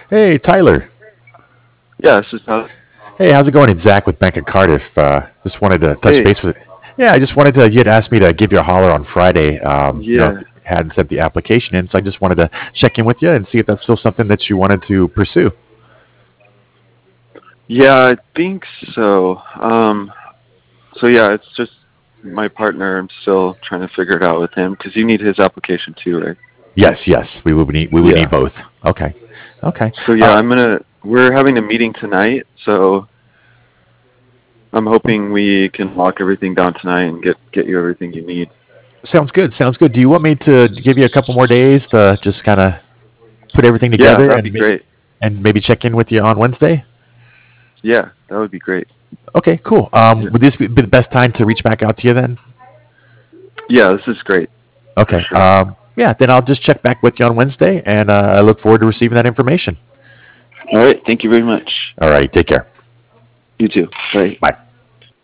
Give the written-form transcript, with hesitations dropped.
Hey, Tyler. Yeah, this is Tyler. Hey, how's it going? It's Zach with Bank of Cardiff. Just wanted to touch Hey, base with. Yeah, I just wanted to. You had asked me to give you a holler on Friday. If yeah, you hadn't sent the application in, so I just wanted to check in with you and see if that's still something that you wanted to pursue. yeah, I think so. So yeah, it's just my partner. I'm still trying to figure it out with him because you need his application too, right? Yes, yes, we would need Yeah. both. Okay, okay. So yeah, we're having a meeting tonight, so I'm hoping we can lock everything down tonight and get you everything you need. Sounds good. Sounds good. Do you want me to give you a couple more days to just kind of put everything Yeah, together that'd be great. and maybe check in with you on Wednesday? Yeah, that would be great. Okay, cool. Yeah, Would this be the best time to reach back out to you then? yeah, this is great for Okay. sure. Yeah, then I'll just check back with you on Wednesday, and I look forward to receiving that information. All right, thank you very much. All right. Take care. You too. Bye. Bye.